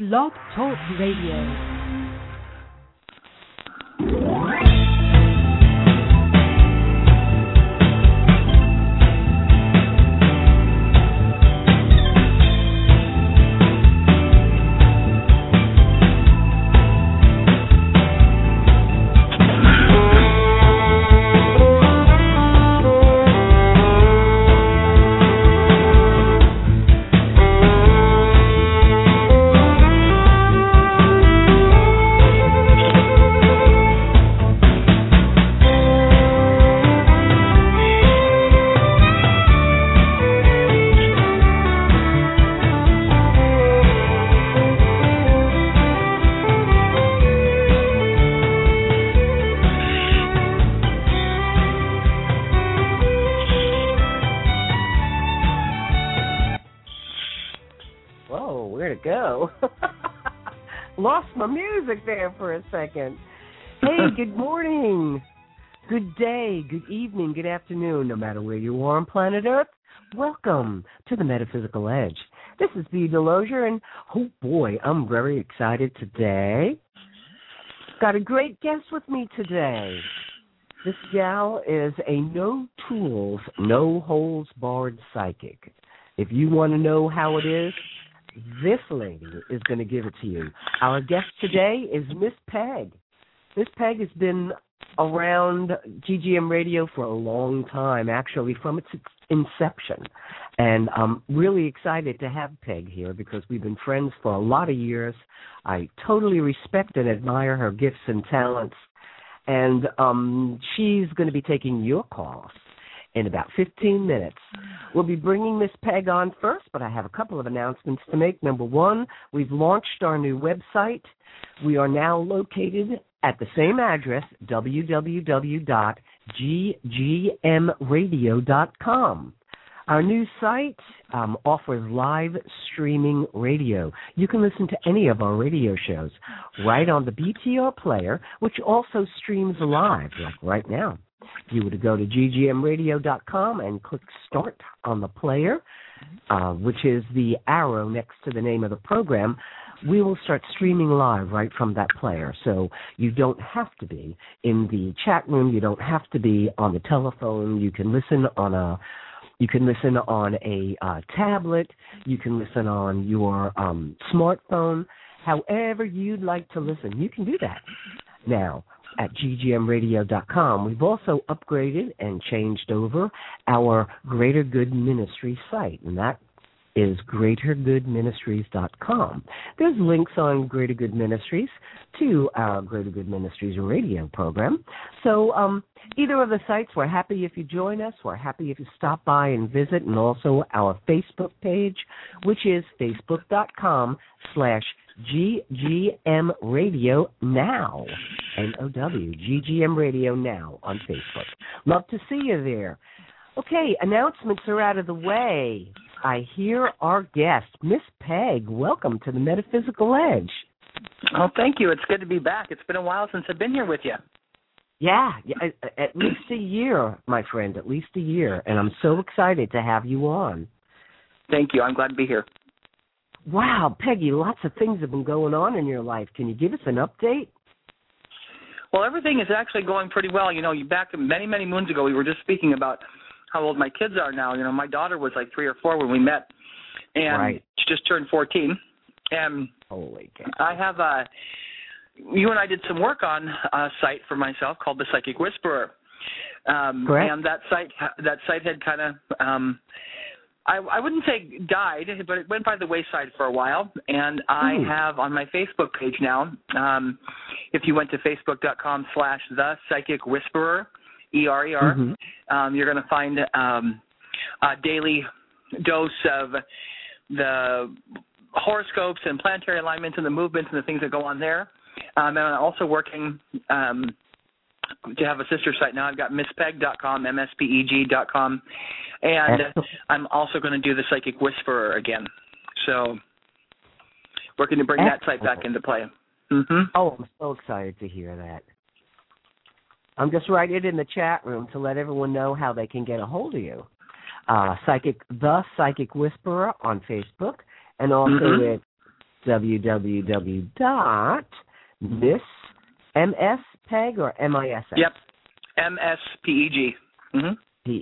Blog Talk Radio. Lost my music there for a second. Hey, good morning, good day, good evening, good afternoon, no matter where you are on planet Earth. Welcome to the Metaphysical Edge. This is B. Delosier, and oh boy, I'm very excited today. Got a great guest with me today. This gal is a no-tools, no-holds-barred psychic. If you want to know how it is, this lady is going to give it to you. Our guest today is Miss Peg. Miss Peg has been around GGM Radio for a long time, actually from its inception. And I'm really excited to have Peg here because we've been friends for a lot of years. I totally respect and admire her gifts and talents. And she's going to be taking your calls in about 15 minutes. We'll be bringing Miss Peg on first, but I have a couple of announcements to make. Number one, we've launched our new website. We are now located at the same address, www.ggmradio.com. Our new site offers live streaming radio. You can listen to any of our radio shows right on the BTR player, which also streams live, like right now. If you were to go to ggmradio.com and click Start on the player, which is the arrow next to the name of the program, we will start streaming live right from that player. So you don't have to be in the chat room. You don't have to be on the telephone. You can listen on a tablet. You can listen on your smartphone. However you'd like to listen, you can do that now at ggmradio.com. We've also upgraded and changed over our Greater Good Ministries site, and that is greatergoodministries.com. There's links on Greater Good Ministries to our Greater Good Ministries radio program. So either of the sites, we're happy if you join us. We're happy if you stop by and visit, and also our Facebook page, which is facebook.com/GGM Radio Now, N-O-W, GGM Radio Now on Facebook. Love to see you there. Okay, announcements are out of the way. I hear our guest, Miss Peg. Welcome to the Metaphysical Edge. Oh, thank you. It's good to be back. It's been a while since I've been here with you. Yeah, at least a year, my friend, at least a year, and I'm so excited to have you on. Thank you. I'm glad to be here. Wow, Peggy, lots of things have been going on in your life. Can you give us an update? Well, everything is actually going pretty well. You know, back many, many moons ago, we were just speaking about how old my kids are now. You know, my daughter was like 3 or 4 when we met, and she just turned 14. And holy cow. I have you and I did some work on a site for myself called The Psychic Whisperer. Correct. And that site had kind of I wouldn't say died, but it went by the wayside for a while. And I have on my Facebook page now, if you went to facebook.com/The Psychic Whisperer, ERER, you're going to find a daily dose of the horoscopes and planetary alignments and the movements and the things that go on there. And I'm also working to have a sister site now. I've got misspeg.com, MSPEG.com, and I'm also going to do the Psychic Whisperer again. So working to bring that site back into play. Oh, I'm so excited to hear that. I'm just writing it in the chat room to let everyone know how they can get a hold of you. The Psychic Whisperer on Facebook, and also www.misspeg or M-I-S-S? Yep, MSPEG. Mm-hmm.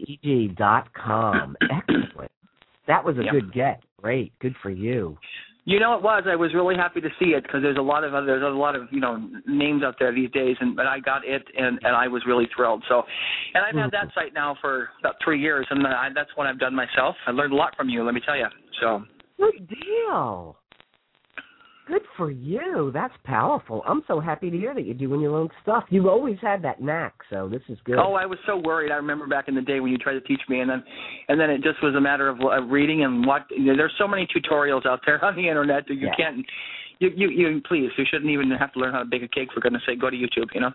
PEG.com. Excellent. That was a Yep. good get. Great. Good for you. You know, it was. I was really happy to see it because there's a lot of names out there these days, but I got it, and I was really thrilled. So, and I've had that site now for about 3 years, and that's one I've done myself. I learned a lot from you, let me tell you. So. Good deal. Good for you. That's powerful. I'm so happy to hear that you're doing your own stuff. You've always had that knack, so this is good. Oh, I was so worried. I remember back in the day when you tried to teach me, and then it just was a matter of reading and what. There's so many tutorials out there on the internet that you can't. You please, you shouldn't even have to learn how to bake a cake. For goodness' sake, go to YouTube. You know.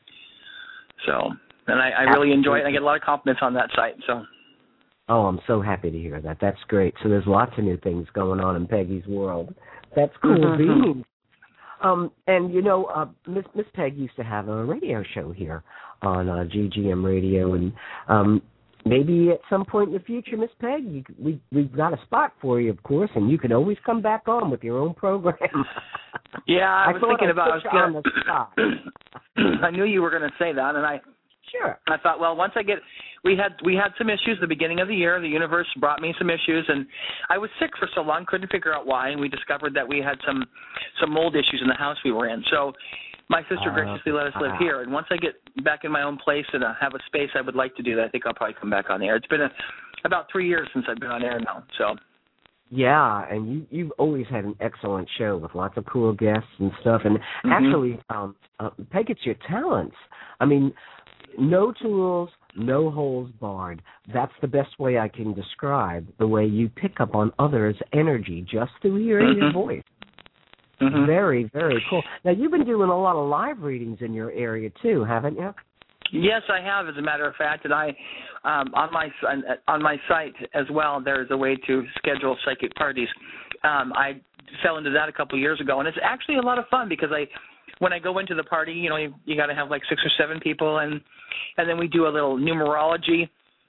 So, and I really enjoy it. I get a lot of compliments on that site. So. Oh, I'm so happy to hear that. That's great. So there's lots of new things going on in Peggy's world. That's cool beans. And, you know, Miss Peg used to have a radio show here on GGM Radio, and maybe at some point in the future, Miss Peg, we've got a spot for you, of course, and you can always come back on with your own program. Yeah, I was thinking about it. On the spot. I knew you were going to say that, and I thought, well, once I get. We had some issues at the beginning of the year. The universe brought me some issues, and I was sick for so long, couldn't figure out why, and we discovered that we had some mold issues in the house we were in. So my sister graciously let us live here, and once I get back in my own place and have a space I would like to do that, I think I'll probably come back on air. It's been about 3 years since I've been on air now, so. Yeah, and you've always had an excellent show with lots of cool guests and stuff, and actually, Peg, it's your talents. I mean, no tools, no holes barred. That's the best way I can describe the way you pick up on others' energy just through hearing your voice. Very, very cool. Now, you've been doing a lot of live readings in your area, too, haven't you? Yes, I have, as a matter of fact. And I, on my site as well, there's a way to schedule psychic parties. I fell into that a couple of years ago, and it's actually a lot of fun because when I go into the party, you know, you got to have like 6 or 7 people, and then we do a little numerology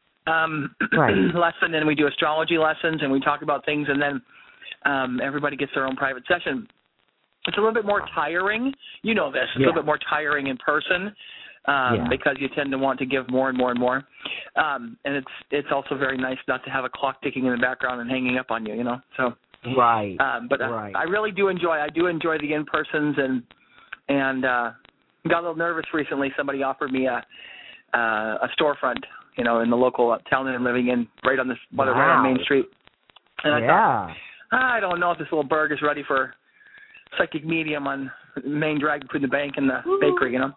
lesson, and we do astrology lessons, and we talk about things, and then everybody gets their own private session. It's a little bit more tiring. You know this. It's a little bit more tiring in person because you tend to want to give more and more and more. And it's also very nice not to have a clock ticking in the background and hanging up on you, you know. So But I really do enjoy. I do enjoy the in-persons, and got a little nervous recently. Somebody offered me a storefront, you know, in the local town that I'm living in, right on right on Main Street. And I thought, I don't know if this little burg is ready for psychic medium on the main drag between the bank and the bakery, you know.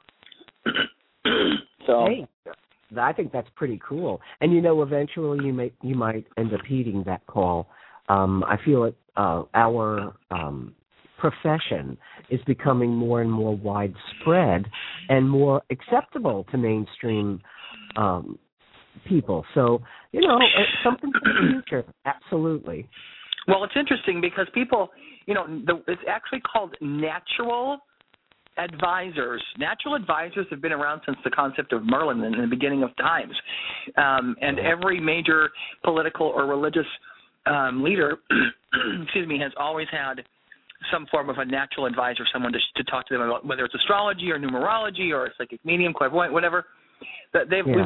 So. Hey, I think that's pretty cool. And, you know, eventually you might end up heeding that call. I feel it. Our profession is becoming more and more widespread and more acceptable to mainstream people. So, you know, it's something for the future. Absolutely. Well, it's interesting because people, you know, it's actually called natural advisors. Natural advisors have been around since the concept of Merlin in the beginning of times. And every major political or religious leader, has always had some form of a natural advisor, someone to talk to them about, whether it's astrology or numerology or psychic medium, clairvoyant, whatever. The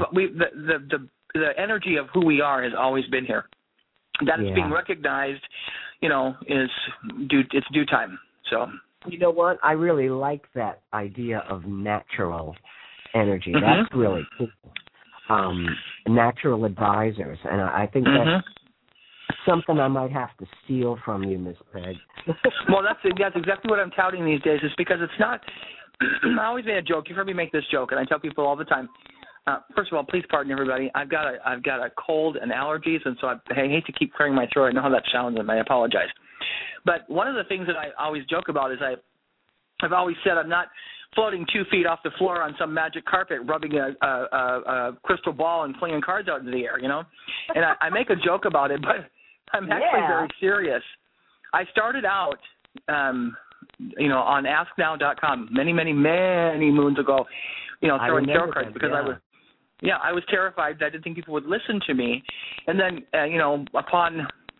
energy of who we are has always been here. That it's being recognized, you know, it's due time. So. You know what? I really like that idea of natural energy. That's really cool. Natural advisors, and I think that's something I might have to steal from you, Miss Peg. Well, that's exactly what I'm touting these days. Is because it's not. I always make a joke. You've heard me make this joke, and I tell people all the time. First of all, please pardon everybody. I've got a cold and allergies, and so I hate to keep clearing my throat. I know how that sounds, and I apologize. But one of the things that I always joke about is I've always said I'm not floating 2 feet off the floor on some magic carpet, rubbing a crystal ball and flinging cards out into the air, you know. And I make a joke about it, but I'm actually very serious. I started out, you know, on AskNow.com many, many, many moons ago, you know, throwing tarot cards because I was terrified that I didn't think people would listen to me. And then, you know, upon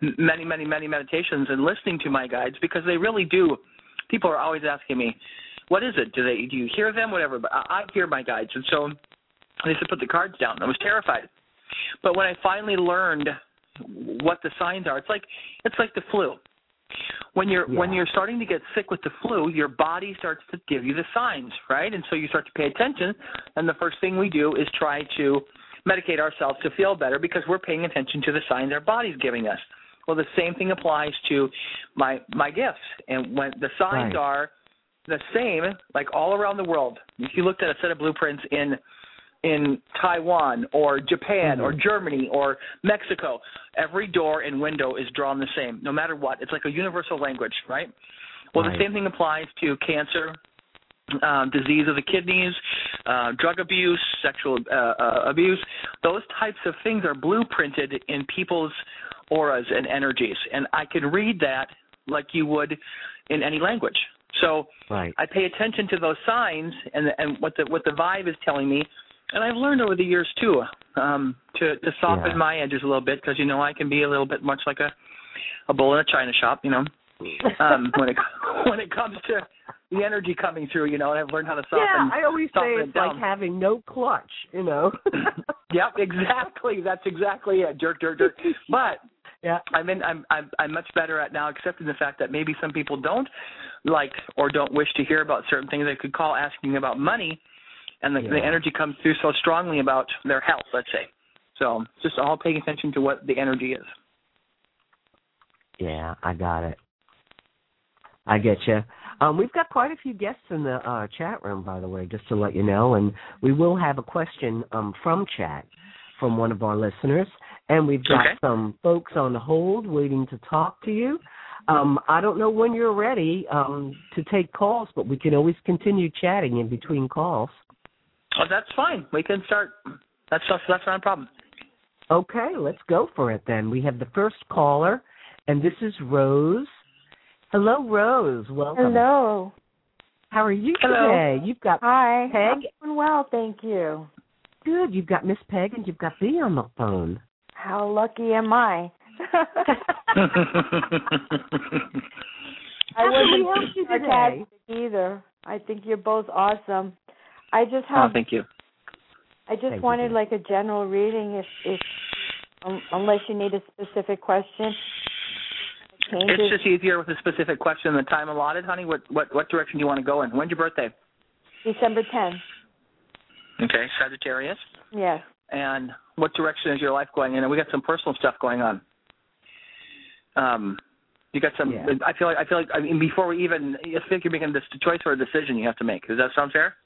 many, many, many meditations and listening to my guides, because they really do. People are always asking me, what is it? Do you hear them? Whatever. But I hear my guides. And so they said, put the cards down. I was terrified. But when I finally learned what the signs are, it's like the flu. When you're starting to get sick with the flu, your body starts to give you the signs, right? And so you start to pay attention, and the first thing we do is try to medicate ourselves to feel better because we're paying attention to the signs our body's giving us. Well, the same thing applies to my gifts. And when the signs are the same, like all around the world, if you looked at a set of blueprints in Taiwan or Japan or Germany or Mexico, every door and window is drawn the same, no matter what. It's like a universal language, right? Well, the same thing applies to cancer, disease of the kidneys, drug abuse, sexual abuse. Those types of things are blueprinted in people's auras and energies, and I can read that like you would in any language. So I pay attention to those signs and what the vibe is telling me. And I've learned over the years, too, to soften my edges a little bit because, I can be a little bit much like a bull in a china shop, when it comes to the energy coming through, and I've learned how to soften. Yeah, I always say it's like having no clutch, Yep, exactly. That's exactly it. Jerk. But I'm much better at now accepting the fact that maybe some people don't like or don't wish to hear about certain things. They could call asking about money. And the energy comes through so strongly about their health, let's say. So just all paying attention to what the energy is. Yeah, I got it. I get you. We've got quite a few guests in the chat room, by the way, just to let you know. And we will have a question from chat from one of our listeners. And we've got some folks on hold waiting to talk to you. I don't know when you're ready to take calls, but we can always continue chatting in between calls. Oh, that's fine. We can start. That's not a problem. Okay, let's go for it then. We have the first caller, and this is Rose. Hello, Rose. Welcome. Hello. How are you today? You've got Peg. I'm doing well, thank you. Good. You've got Miss Peg and you've got B on the phone. How lucky am I? I wasn't sarcastic either. I think you're both awesome. I just have. Oh, thank you. I just wanted like a general reading, if unless you need a specific question. It's just easier with a specific question than the time allotted, honey. What direction do you want to go in? When's your birthday? December 10th. Okay, Sagittarius. Yes. And what direction is your life going in? And we got some personal stuff going on. You got some. Yeah. I feel like. I mean, before we even, I think you're making this choice or a decision you have to make. Does that sound fair?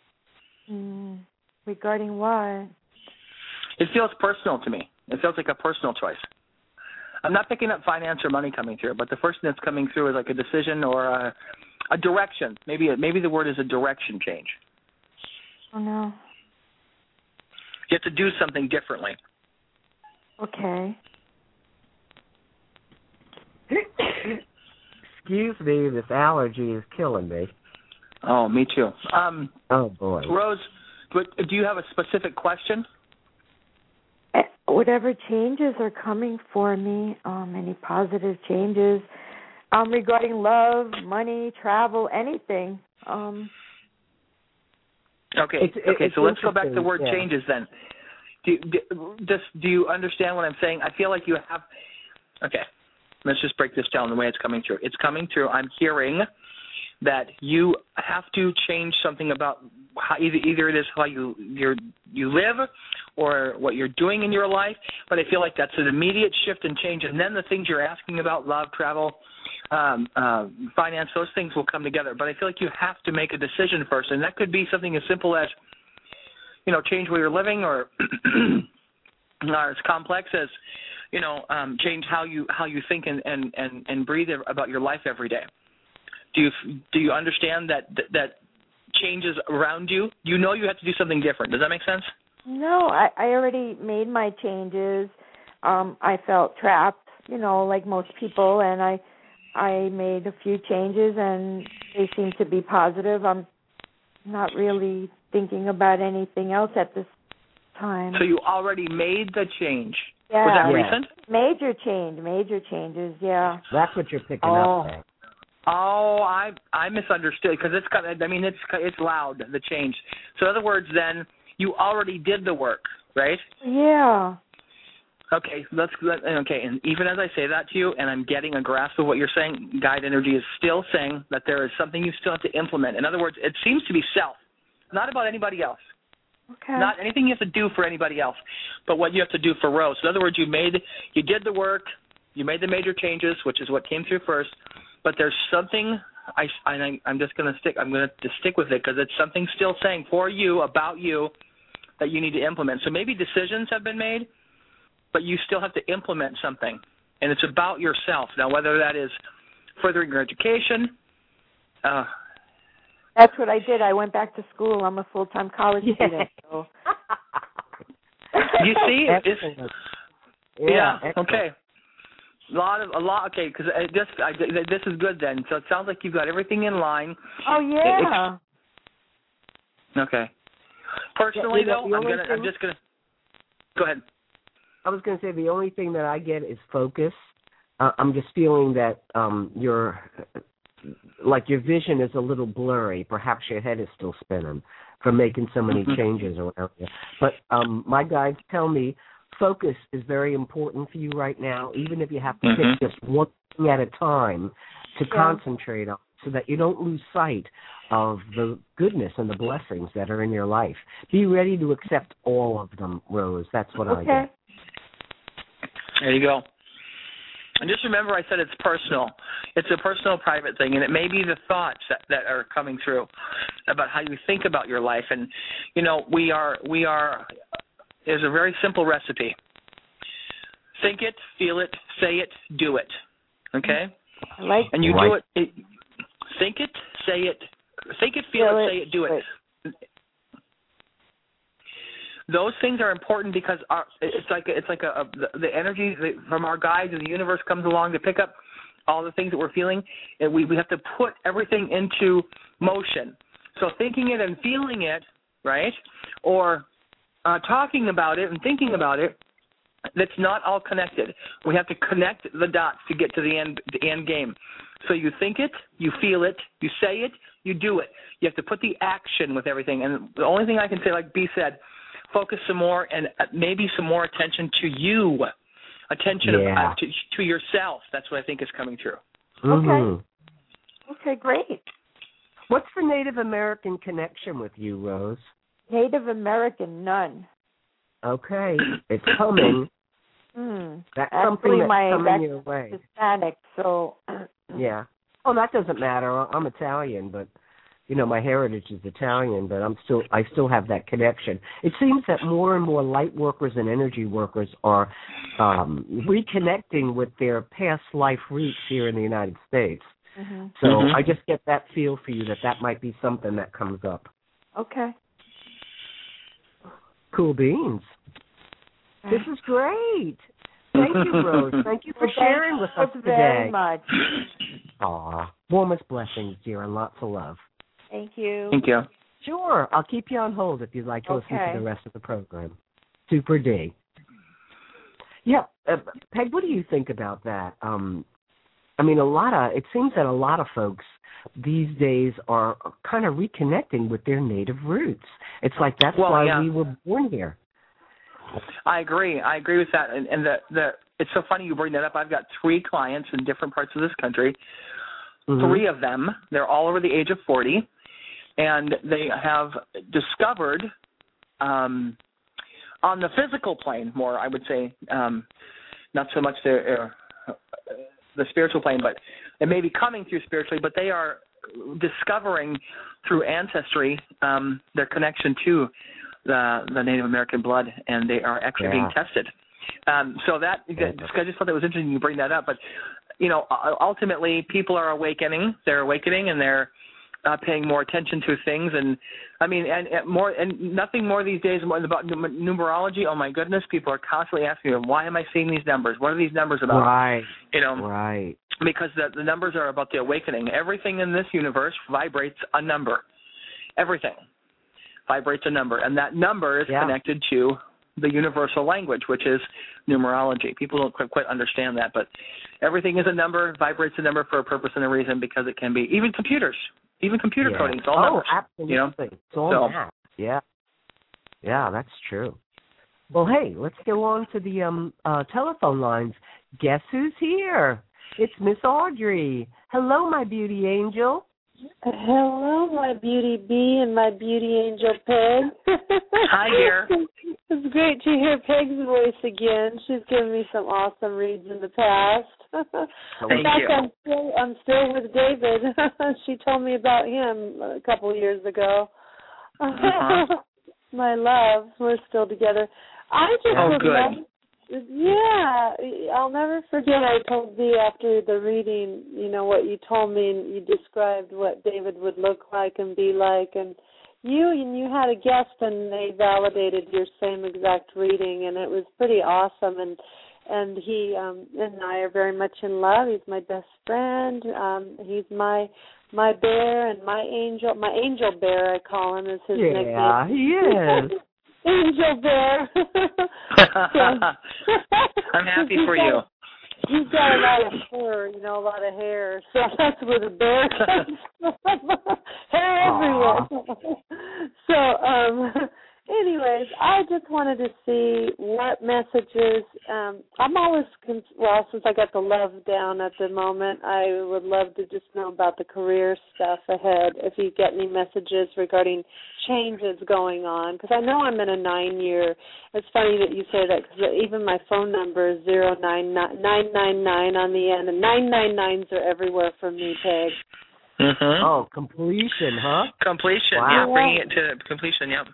Regarding what? It feels personal to me. It feels like a personal choice. I'm not picking up finance or money coming through, but the first thing that's coming through is like a decision or a direction. Maybe the word is a direction change. Oh, no. You have to do something differently. Okay. Excuse me, this allergy is killing me. Oh, me too. Oh, boy. Rose, do you have a specific question? Whatever changes are coming for me, any positive changes regarding love, money, travel, anything. Okay, so let's go back to the word changes then. Do you understand what I'm saying? I feel like you have – okay, let's just break this down the way it's coming through. It's coming through. I'm hearing that you have to change something about how either it is how you live or what you're doing in your life, but I feel like that's an immediate shift and change, and then the things you're asking about, love, travel, finance, those things will come together. But I feel like you have to make a decision first, and that could be something as simple as, change where you're living, or as complex as, change how you think and breathe about your life every day. Do you understand that changes around you? You know you have to do something different. Does that make sense? No, I already made my changes. I felt trapped, like most people, and I made a few changes, and they seem to be positive. I'm not really thinking about anything else at this time. So you already made the change? Yeah. Was that Yeah. recent? Major changes, yeah. That's what you're picking Oh. up there. Oh, I misunderstood because it's kind of, I mean, it's loud, the change. So in other words, then you already did the work, right? Yeah. Okay, okay, and even as I say that to you, and I'm getting a grasp of what you're saying, guide energy is still saying that there is something you still have to implement. In other words, it seems to be self, not about anybody else. Okay. Not anything you have to do for anybody else, but what you have to do for Rose. In other words, you did the work, you made the major changes, which is what came through first. But there's something I'm just going to stick with it because it's something still saying for you about you that you need to implement. So maybe decisions have been made, but you still have to implement something, and it's about yourself. Now, whether that is furthering your education. That's what I did. I went back to school. I'm a full-time college student. So. You see? Yeah. Okay. A lot. Okay, because this is good then. So it sounds like you've got everything in line. Oh yeah. Okay. Personally, though, I'm just gonna. Go ahead. I was going to say the only thing that I get is focus. I'm just feeling that your vision is a little blurry. Perhaps your head is still spinning from making so many changes around you. But my guides tell me focus is very important for you right now, even if you have to pick just one thing at a time to concentrate on so that you don't lose sight of the goodness and the blessings that are in your life. Be ready to accept all of them, Rose. That's what I get. There you go. And just remember I said it's personal. It's a personal, private thing, and it may be the thoughts that are coming through about how you think about your life. And, there's a very simple recipe. Think it, feel it, say it, do it. Okay? I like and you do it. Think it, say it. Think it, feel it, say it, do it. Those things are important because it's like the energy from our guides and the universe comes along to pick up all the things that we're feeling, and we have to put everything into motion. So thinking it and feeling it, right, or talking about it and thinking about it, that's not all connected. We have to connect the dots to get to the end game. So you think it, you feel it, you say it, you do it. You have to put the action with everything. And the only thing I can say, like B said, focus some more and maybe some more attention to you, to yourself. That's what I think is coming through. Okay. Okay, great. What's the Native American connection with you, Rose? Native American, none. Okay, it's coming. That's something that's coming your way. Hispanic, so. Yeah. Oh, that doesn't matter. I'm Italian, but my heritage is Italian, but I still have that connection. It seems that more and more light workers and energy workers are reconnecting with their past life roots here in the United States. So I just get that feel for you that might be something that comes up. Okay. Cool beans. This is great. Thank you, Rose. Thank you for sharing with us today. Very much. Aw, warmest blessings, dear, and lots of love. Thank you. Thank you. Sure. I'll keep you on hold if you'd like to listen to the rest of the program. Super D. Yeah, Peg, what do you think about that? It seems that a lot of folks these days are kind of reconnecting with their native roots. It's like that's why we were born here. I agree with that. And it's so funny you bring that up. I've got 3 clients in different parts of this country. 3 of them, they're all over the age of 40, and they have discovered on the physical plane more, I would say, not so much the spiritual plane, but it may be coming through spiritually, but they are discovering through ancestry their connection to the Native American blood, and they are actually being tested. So I just thought that was interesting you bring that up. But, ultimately people are awakening. They're awakening, and they're paying more attention to things. And, and nothing more these days about numerology. Oh, my goodness, people are constantly asking me, why am I seeing these numbers? What are these numbers about? Right, right. Because the numbers are about the awakening. Everything in this universe vibrates a number. Everything vibrates a number, and that number is connected to the universal language, which is numerology. People don't quite understand that, but everything is a number, vibrates a number for a purpose and a reason, because it can be, even computers, computer coding, it's all numbers. Absolutely. You know? It's all math. Yeah. Yeah, that's true. Well, hey, let's go on to the telephone lines. Guess who's here? It's Miss Audrey. Hello, my beauty angel. Hello, my beauty bee and my beauty angel Peg. Hi, dear. It's great to hear Peg's voice again. She's given me some awesome reads in the past. Thank you. I'm still with David. She told me about him a couple of years ago. My love, we're still together. I just would love. Yeah, I'll never forget. I told Dee after the reading, you know, what you told me, and you described what David would look like and be like, and you had a guest, and they validated your same exact reading, and it was pretty awesome. And he and I are very much in love. He's my best friend. He's my bear and my angel bear, I call him, is his nickname. Yeah, he is. Angel Bear. I'm happy for you. He's got a lot of fur, a lot of hair. So that's where the bear comes from. Hair everywhere. So, anyways, I just wanted to see what messages. I'm always, since I got the love down at the moment, I would love to just know about the career stuff ahead. If you get any messages regarding changes going on, because I know I'm in a 9-year. It's funny that you say that, because even my phone number is 099999 on the end, and 999s are everywhere for me, Peg. Mm-hmm. Oh, completion, huh? Completion, wow. Yeah, bringing it to completion, yeah.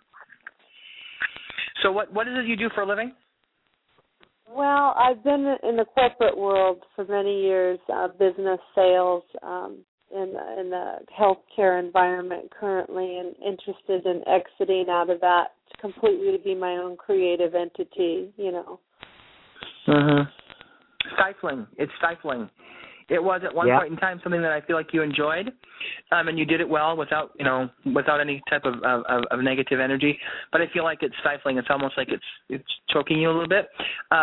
So what is it you do for a living? Well, I've been in the corporate world for many years, business, sales, in the healthcare environment currently, and interested in exiting out of that completely to be my own creative entity, Mm-hmm. Stifling. It's stifling. It was at one point in time something that I feel like you enjoyed, and you did it well without any type of negative energy. But I feel like it's stifling. It's almost like it's choking you a little bit.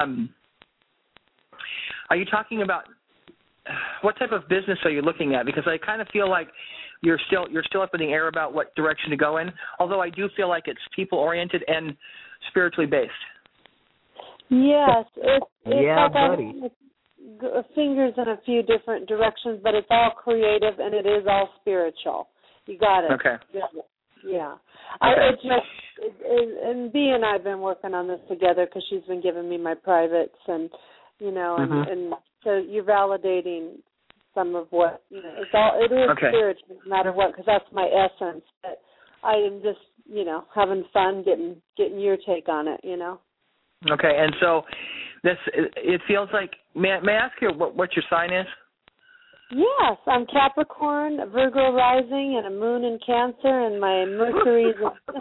Are you talking about what type of business are you looking at? Because I kind of feel like you're still up in the air about what direction to go in. Although I do feel like it's people oriented and spiritually based. Yes, it's like buddy. Fingers in a few different directions, but it's all creative and it is all spiritual. You got it. Okay. Yeah. Okay. And Bea and I have been working on this together, because she's been giving me my privates, and and so you're validating some of what it is spiritual, no matter what, because that's my essence. But I am just having fun getting your take on it. Okay, and so it feels like. May I ask you what your sign is? Yes, I'm Capricorn, a Virgo rising, and a moon in Cancer, and my Mercury's.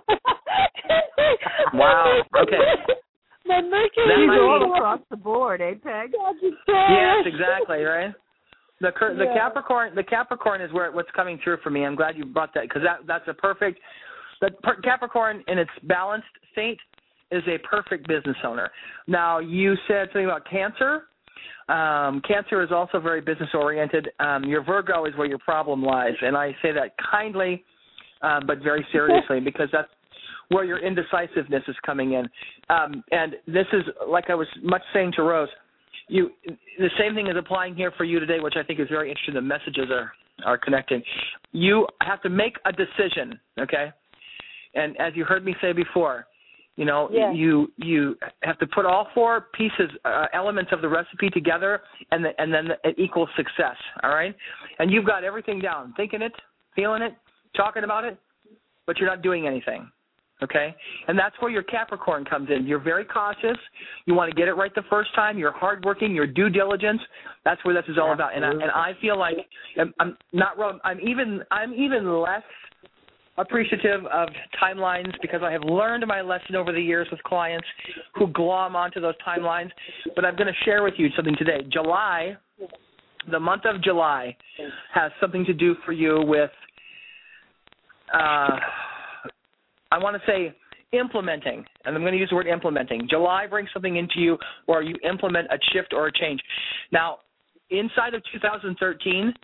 Wow. Okay. My Mercury's all across the board, eh, Peg? Yes, exactly. Right. The Capricorn is what's coming through for me. I'm glad you brought that, because that's a perfect. The Capricorn in its balanced state is a perfect business owner. Now, you said something about Cancer. Cancer is also very business-oriented. Your Virgo is where your problem lies, and I say that kindly but very seriously, because that's where your indecisiveness is coming in. And this is, like I was much saying to Rose, the same thing is applying here for you today, which I think is very interesting. The messages are connecting. You have to make a decision, okay? And as you heard me say before, you have to put all 4 pieces, elements of the recipe together, and then it equals success, all right? And you've got everything down, thinking it, feeling it, talking about it, but you're not doing anything, okay? And that's where your Capricorn comes in. You're very cautious. You want to get it right the first time. You're hardworking. Your due diligence. That's where this is all about. And I feel like I'm even less appreciative of timelines, because I have learned my lesson over the years with clients who glom onto those timelines. But I'm going to share with you something today. July, the month of July, has something to do for you with, I want to say, implementing, and I'm going to use the word implementing. July brings something into you, or you implement a shift or a change. Now, inside of 2013,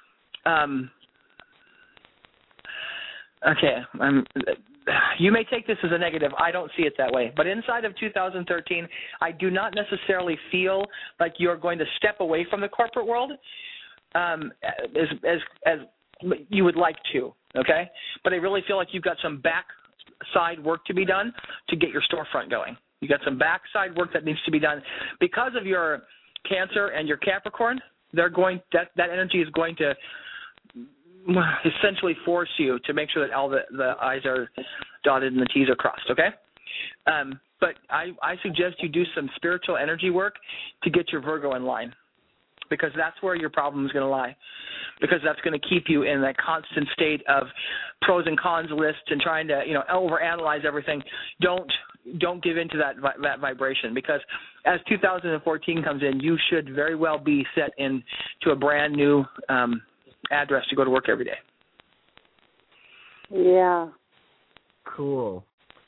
you may take this as a negative. I don't see it that way. But inside of 2013, I do not necessarily feel like you're going to step away from the corporate world as you would like to, okay? But I really feel like you've got some backside work to be done to get your storefront going. You got some backside work that needs to be done. Because of your Cancer and your Capricorn, that energy is going to essentially force you to make sure that all the I's are dotted and the T's are crossed, okay? But I suggest you do some spiritual energy work to get your Virgo in line, because that's where your problem is going to lie, because that's going to keep you in that constant state of pros and cons lists and trying to, overanalyze everything. Don't give into that vibration, because as 2014 comes in, you should very well be set into a brand new address to go to work every day. Yeah. Cool.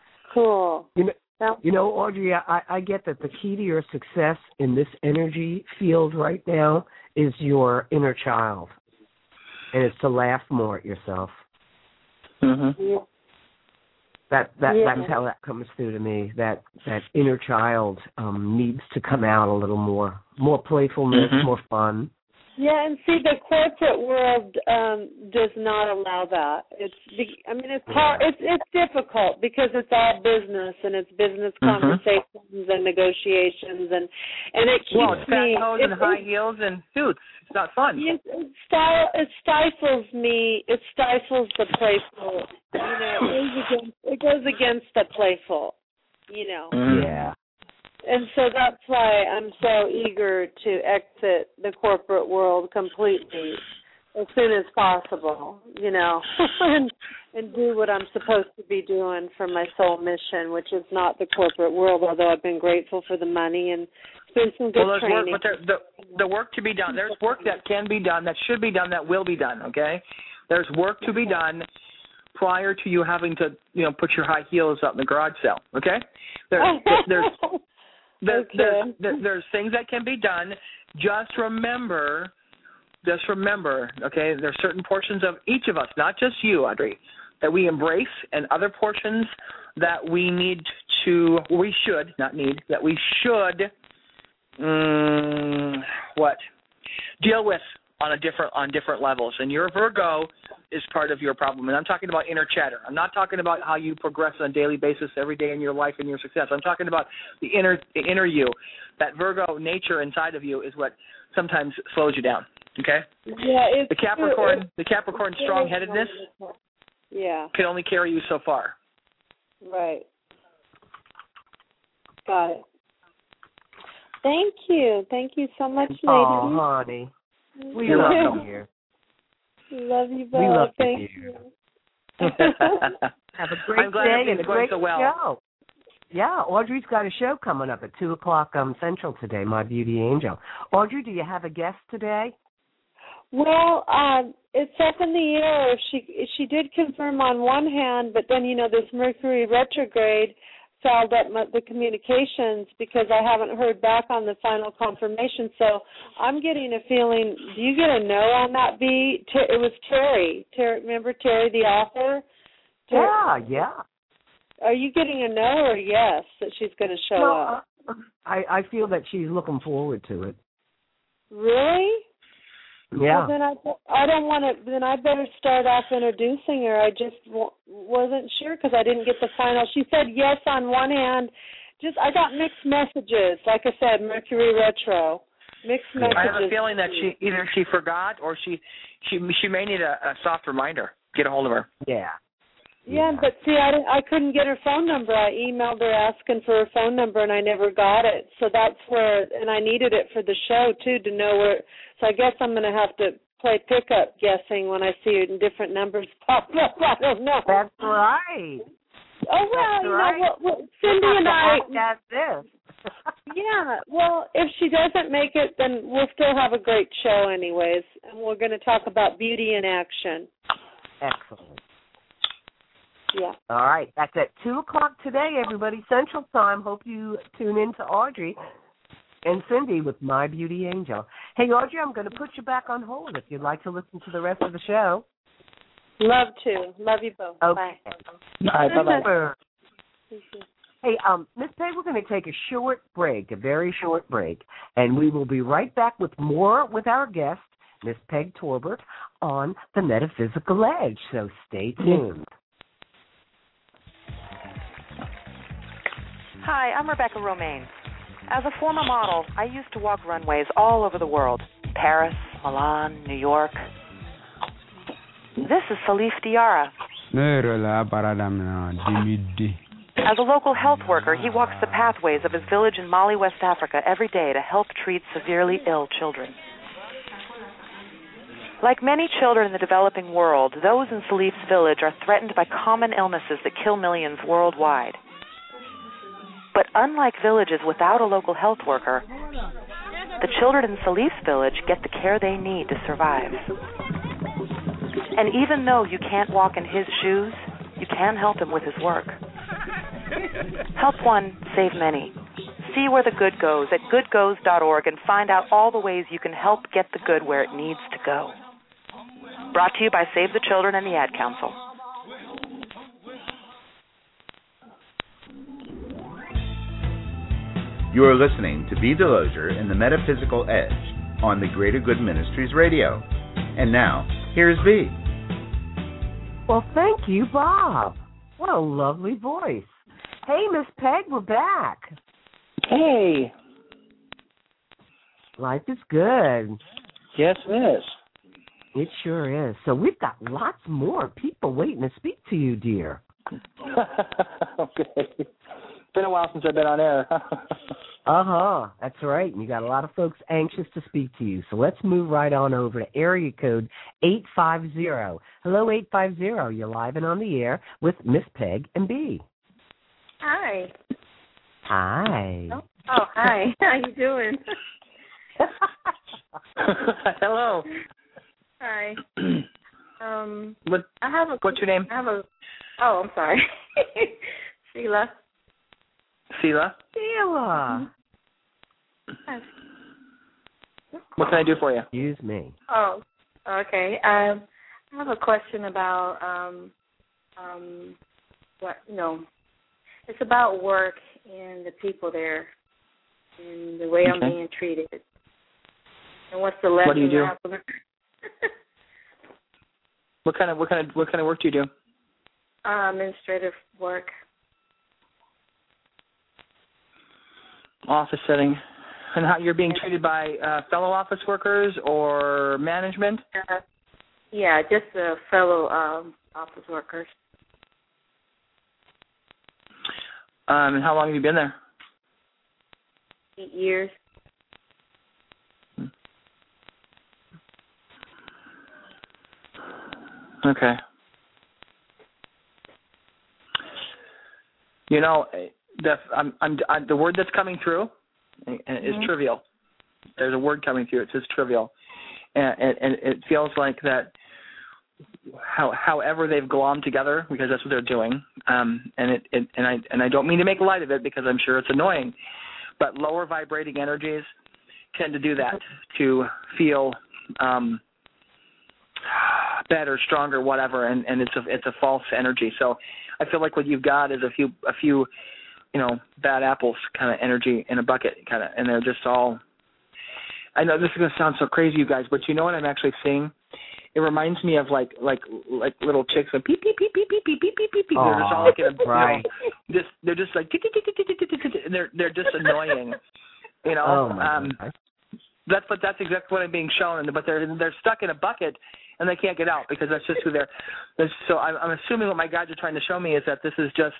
Audrey, I get that the key to your success in this energy field right now is your inner child, and it's to laugh more at yourself. Mm-hmm. Yeah. That's how that comes through to me. That inner child needs to come out a little more playfulness, more fun. Yeah, and see, the corporate world does not allow that. It's hard. It's difficult because it's all business, and it's business conversations and negotiations, and it keeps me. Fat toes and high heels and suits. It's not fun. It stifles me. It stifles the playful. It goes against the playful. Yeah. And so that's why I'm so eager to exit the corporate world completely as soon as possible, and do what I'm supposed to be doing for my soul mission, which is not the corporate world, although I've been grateful for the money and it's been some good training. Work, but the work to be done. There's work that can be done, that should be done, that will be done, okay? There's work to be done prior to you having to, put your high heels up in the garage sale, okay? There's things that can be done. Just remember, okay, there's certain portions of each of us, not just you, Audrey, that we embrace, and other portions that we should deal with on different levels. And your Virgo is part of your problem. And I'm talking about inner chatter. I'm not talking about how you progress on a daily basis every day in your life and your success. I'm talking about the inner you. That Virgo nature inside of you is what sometimes slows you down. Okay? Yeah, the Capricorn strong-headedness can only carry you so far. Right. Got it. Thank you. Thank you so much, ladies. Oh, honey. We love you here. Love you both. We love Thank you. you. Have a great day and a great so well. show. Yeah, Audrey's got a show coming up at 2 o'clock Central today, My Beauty Angel. Audrey, do you have a guest today? Well, it's up in the air. She did confirm on one hand, but then, this Mercury retrograde fouled up the communications because I haven't heard back on the final confirmation. So I'm getting a feeling, do you get a no on that, B? It was Terry. Remember Terry, the author? Yeah. Are you getting a no or yes that she's going to show up? I feel that she's looking forward to it. Really? Yeah. Well, then I don't want to. Then I better start off introducing her. I just wasn't sure because I didn't get the final. She said yes on one hand. I got mixed messages. Like I said, Mercury retro. Mixed messages. I have a feeling that she forgot or she may need a soft reminder. Get a hold of her. Yeah, but see, I couldn't get her phone number. I emailed her asking for her phone number, and I never got it. So that's where, and I needed it for the show, too, to know where. So I guess I'm going to have to play pickup guessing when I see it in different numbers pop up. I don't know. That's right. Oh, well, well, Cindy and I. That's this. Yeah, well, if she doesn't make it, then we'll still have a great show anyways, and we're going to talk about beauty in action. Excellent. Yeah. All right. That's at 2 o'clock today, everybody, Central Time. Hope you tune in to Audrey and Cindy with My Beauty Angel. Hey, Audrey, I'm going to put you back on hold if you'd like to listen to the rest of the show. Love to. Love you both. Okay. Bye. All right, bye-bye. Hey, Miss Peg, we're going to take a short break, a very short break, and we will be right back with more with our guest, Miss Peg Torbert, on the Metaphysical Edge. So stay tuned. Hi, I'm Rebecca Romaine. As a former model, I used to walk runways all over the world. Paris, Milan, New York. This is Salif Diarra. As a local health worker, he walks the pathways of his village in Mali, West Africa, every day to help treat severely ill children. Like many children in the developing world, those in Salif's village are threatened by common illnesses that kill millions worldwide. But unlike villages without a local health worker, the children in Salif's village get the care they need to survive. And even though you can't walk in his shoes, you can help him with his work. Help one, save many. See where the good goes at goodgoes.org and find out all the ways you can help get the good where it needs to go. Brought to you by Save the Children and the Ad Council. You are listening to B. Delosier in the Metaphysical Edge on the Greater Good Ministries Radio. And now, here's B. Well, thank you, Bob. What a lovely voice. Hey, Miss Peg, we're back. Hey. Life is good. Yes, it is. It sure is. So we've got lots more people waiting to speak to you, dear. Okay. Been a while since I've been on air. That's right. And you got a lot of folks anxious to speak to you. So let's move right on over to area code 850. Hello, 850. You're live and on the air with Miss Peg and B. Hi. Hi. Oh, hi. How you doing? Hello. Hi. What's your name? I'm sorry. Sheila. Sheila. Sheila. What can I do for you? Excuse me. Oh, okay. I have a question about it's about work and the people there and the way I'm being treated. And what's the lesson? What do you do? I have to learn? What kind of work do you do? Administrative work. Office setting. And how you're being treated by fellow office workers or management? Yeah, just fellow office workers. And how long have you been there? 8 years. Okay. You know, the word that's coming through is trivial. There's a word coming through. It says trivial, and it feels like that. However they've glommed together, because that's what they're doing. And I don't mean to make light of it because I'm sure it's annoying, but lower vibrating energies tend to do that, to feel better, stronger, whatever, and it's a false energy. So I feel like what you've got is a few bad apples kind of energy in a bucket, kind of, and they're just all. I know this is going to sound so crazy, you guys, but you know what I'm actually seeing? It reminds me of like little chicks and peep peep peep peep peep peep peep peep peep. They're just all like right. They're just like they're just annoying, you know. Oh my God. That's exactly what I'm being shown, but they're stuck in a bucket and they can't get out because that's just who they're. So I'm assuming what my guides are trying to show me is that this is just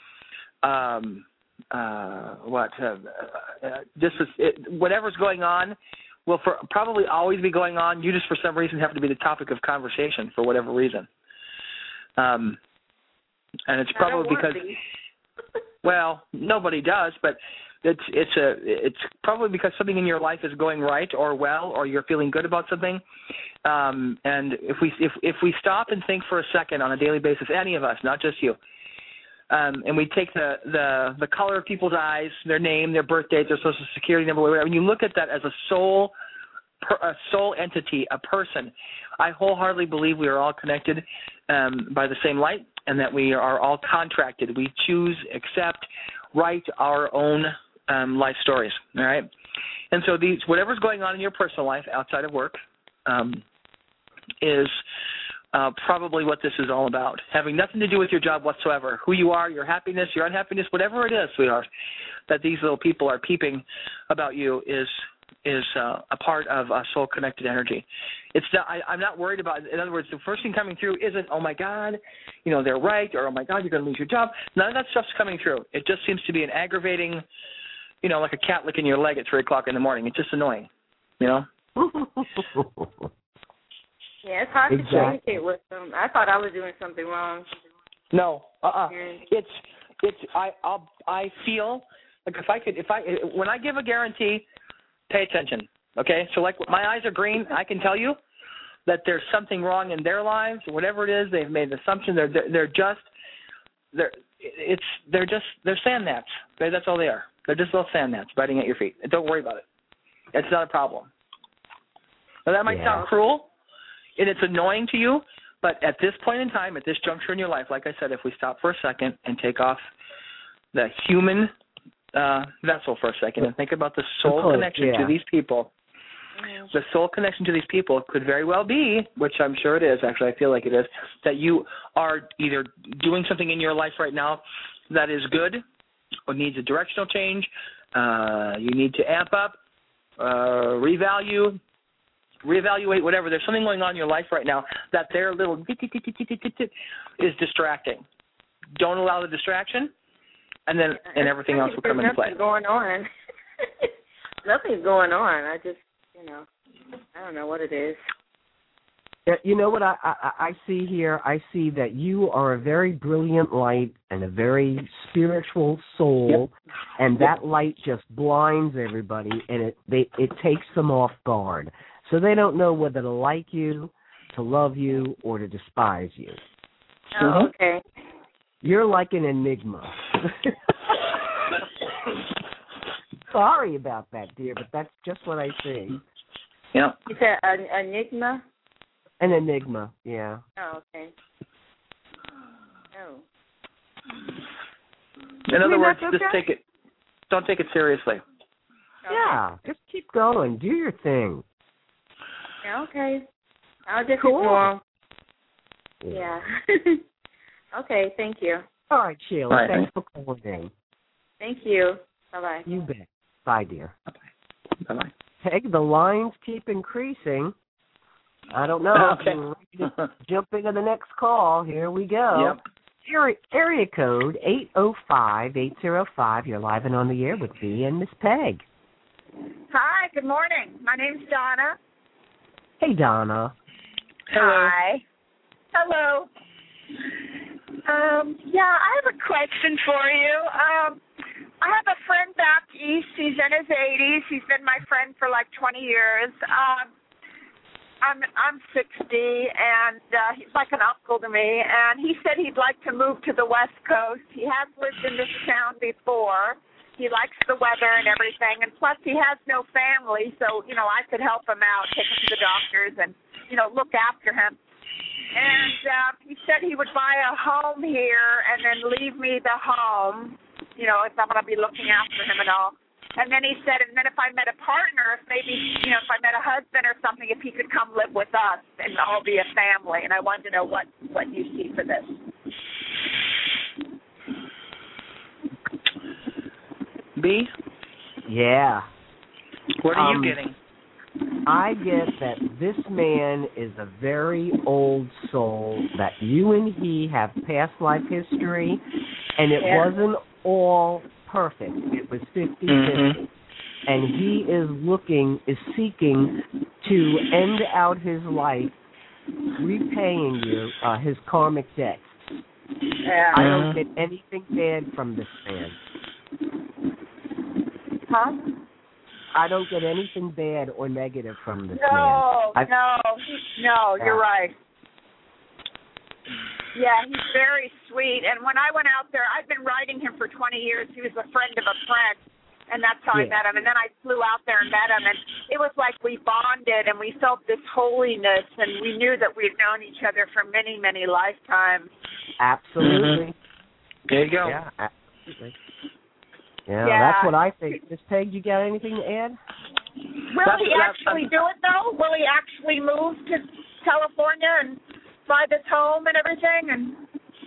whatever's going on will probably always be going on. You just for some reason have to be the topic of conversation for whatever reason. And it's probably because, well, nobody does, but It's probably because something in your life is going right or well, or you're feeling good about something. And if we stop and think for a second on a daily basis, any of us, not just you, and we take the color of people's eyes, their name, their birth date, their social security number, whatever, and you look at that as a soul entity, a person, I wholeheartedly believe we are all connected by the same light, and that we are all contracted. We choose, accept, write our own life stories. All right, and so whatever's going on in your personal life outside of work is probably what this is all about, having nothing to do with your job whatsoever. Who you are, your happiness, your unhappiness, whatever it is, sweetheart, that these little people are peeping about you is a part of soul-connected energy. It's not, I'm not worried about. In other words, the first thing coming through isn't, oh my God, they're right, or oh my God, you're going to lose your job. None of that stuff's coming through. It just seems to be an aggravating, like a cat licking your leg at 3 o'clock in the morning. It's just annoying, Yeah, it's hard to communicate with them. I thought I was doing something wrong. No, I feel like when I give a guarantee, pay attention. Okay, so like my eyes are green, I can tell you that there's something wrong in their lives, whatever it is. They've made an assumption. They're sand gnats. That's all they are. They're just little sand gnats biting at your feet. Don't worry about it. It's not a problem. Now that might sound cruel, and it's annoying to you, but at this point in time, at this juncture in your life, like I said, if we stop for a second and take off the human vessel for a second and think about the soul connection to these people, the soul connection to these people could very well be, which I'm sure it is, actually I feel like it is, that you are either doing something in your life right now that is good or needs a directional change, you need to amp up, reevaluate, whatever. There's something going on in your life right now that their little is distracting. Don't allow the distraction, and everything else will come into play. Nothing's going on. Nothing's going on. I just, I don't know what it is. You know what I see here? I see that you are a very brilliant light and a very spiritual soul, and that light just blinds everybody, and it takes them off guard. So they don't know whether to like you, to love you, or to despise you. Oh, okay. You're like an enigma. Sorry about that, dear, but that's just what I see. Yeah. You said an enigma? An enigma, yeah. Oh, okay. Oh. In other words, just don't take it seriously. Okay. Yeah, just keep going. Do your thing. Yeah, okay. I'll just ignore. Yeah. Okay, thank you. All right, Sheila. Bye. Thanks for calling in. Thank you. Bye-bye. You bet. Bye, dear. Bye-bye. Bye-bye. Hey, the lines keep increasing. I don't know. Okay. Jump into the next call. Here we go. Yep. Area code 805-805. You're live and on the air with V and Miss Peg. Hi, good morning. My name's Donna. Hey, Donna. Hello. Hi. Hello. I have a question for you. I have a friend back east. He's in his 80s. He's been my friend for like 20 years. I'm 60, and he's like an uncle to me, and he said he'd like to move to the West Coast. He has lived in this town before. He likes the weather and everything, and plus he has no family, so, I could help him out, take him to the doctors and, look after him. And he said he would buy a home here and then leave me the home, if I'm going to be looking after him and all. And then he said, and then if I met a partner, if maybe, if I met a husband or something, if he could come live with us and all be a family. And I wanted to know what you see for this. B? Yeah. What are you getting? I get that this man is a very old soul, that you and he have past life history, and it wasn't all perfect. It was 50-50. And he is seeking to end out his life repaying you his karmic debts. Yeah. I don't get anything bad from this man. Huh? I don't get anything bad or negative from this No, man. No, you're right. Yeah, he's very sweet. And when I went out there, I've been writing him for 20 years. He was a friend of a friend, and that's how I met him. And then I flew out there and met him, and it was like we bonded, and we felt this holiness, and we knew that we'd known each other for many, many lifetimes. Absolutely. There you go. Yeah, absolutely. Yeah, that's what I think. Miss Peg, you got anything to add? Will he actually do it, though? Will he actually move to California and buy this home and everything? And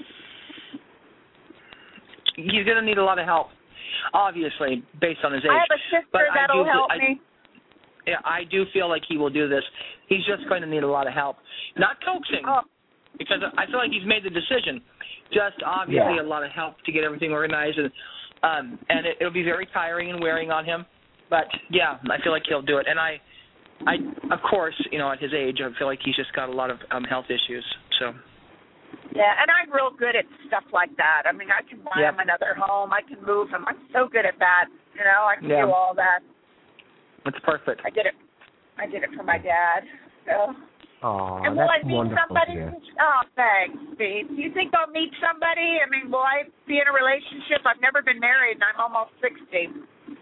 he's going to need a lot of help, obviously, based on his age. I have a sister that'll help me. Yeah, I do feel like he will do this. He's just going to need a lot of help. Not coaxing, because I feel like he's made the decision. Just obviously a lot of help to get everything organized, and it'll be very tiring and wearing on him. But yeah, I feel like he'll do it. And I of course, at his age, I feel like he's just got a lot of health issues. So. Yeah, and I'm real good at stuff like that. I mean, I can buy him another home. I can move him. I'm so good at that. I can do all that. That's perfect. I did it for my dad. So. Oh, and will that's I meet wonderful, somebody? dear. Oh, thanks, Steve. Do you think I'll meet somebody? I mean, will I be in a relationship? I've never been married, and I'm almost 60.